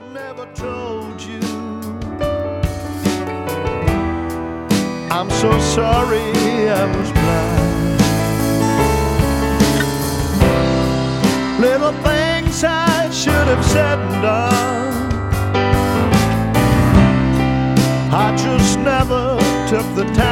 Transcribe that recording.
never told you. I'm so sorry I was blind. Little things I should have said and done, I just never took the time.